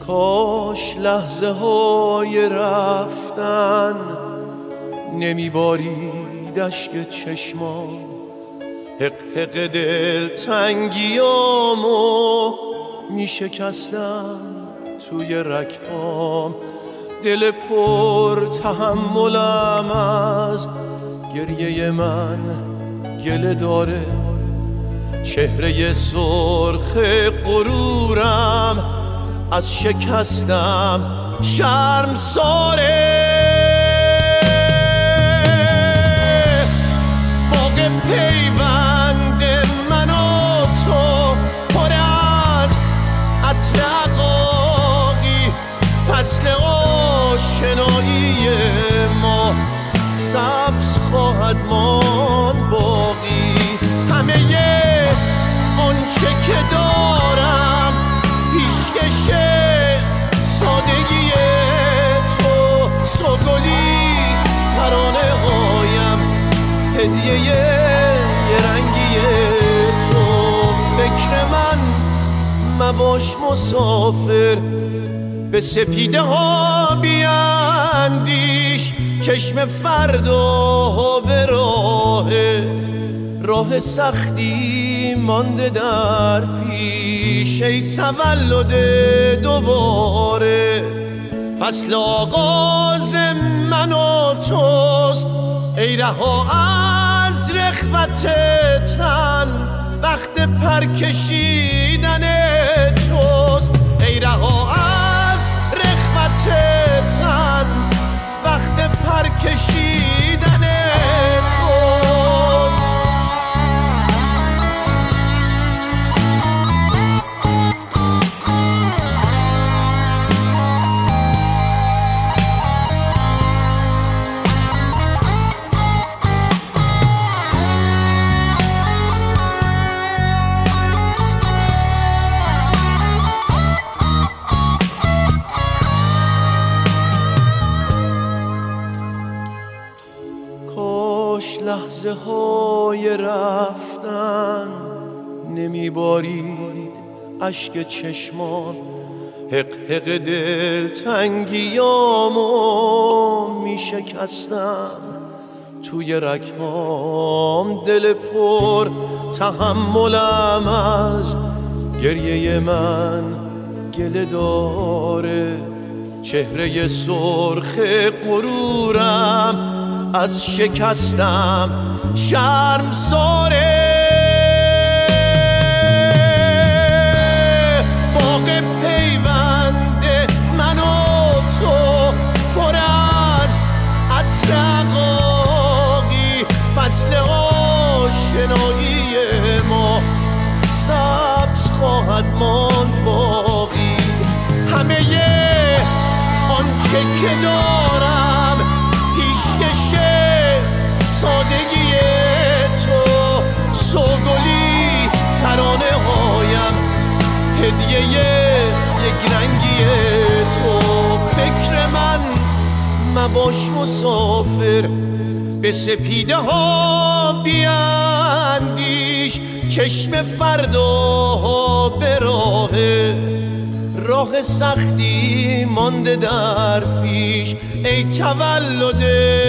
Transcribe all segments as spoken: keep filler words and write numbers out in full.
کاش لحظه های رفتن نمی بارید اشک چشمان، حق حق دل تنگیامو می شکستم توی رکام. دل پر تحملم از گریه من گله داره، چهره سرخ غرورم از شکستم شرمساره. باغ پیوند من و تو پر از عطر عقاقی، فصل آشنایی ما سبز خواهد ماند باقی. همه آنچه که دارم پیشکش سادگی تو، سوگلی ترانه هایم هدیه یه رنگی تو. فکر من مباش مسافر، به سپیده ها بیاندیش، چشم فردا به راه راه سختی مانده در پیش. ای تولد دوباره، فصل آغاز من و توست، ای رها از رخوت تن وقت پر کشیدن توست. ای رها از رخوت تن وقت پر کشیدن توست. لحظه های رفتن نمی بارید اشک چشمان، حق حق دل تنگیامو می شکستم توی رکام. دل پر تحملم از گریه من گله داره، چهره سرخ غرورم از شکستم شرمساره. باغ پیوند من و تو پر از عطر عقاقی، فصل آشنایی ما سبز خواهد ماند باقی. همه آنچه که دارم پیشکش سادگی تو، سوگلی ترانه هایم هدیه یک رنگی تو. فکر من مباش مسافر، به سپیده ها بیاندیش، چشم فردا به راه راه سختی مانده در پیش. ای تولد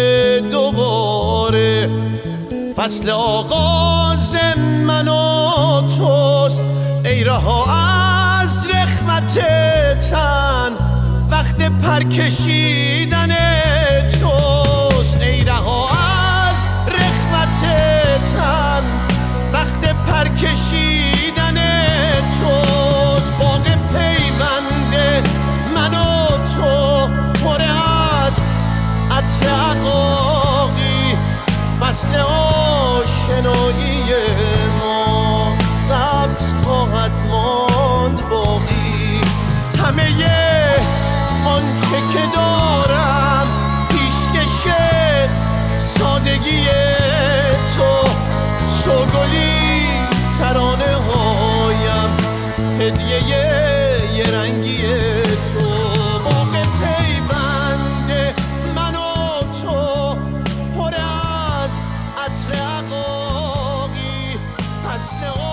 دوباره، فصل آغاز من و توست، ای رها از رخوت تن وقت پر کشیدن توست. ای رها از رخوت تن وقت پر کشیدن توست. باغ پیوند من و تو پر از عطر عقاقی، فصل آشنایی ما سبز خواهد ماند باقی. همه آنچه که دارم پیشکش سادگی تو، سوگلی ترانه هایم هدیه یه رنگی تو. باغ پیوند من و تو پر از عطر عقاقی، فصل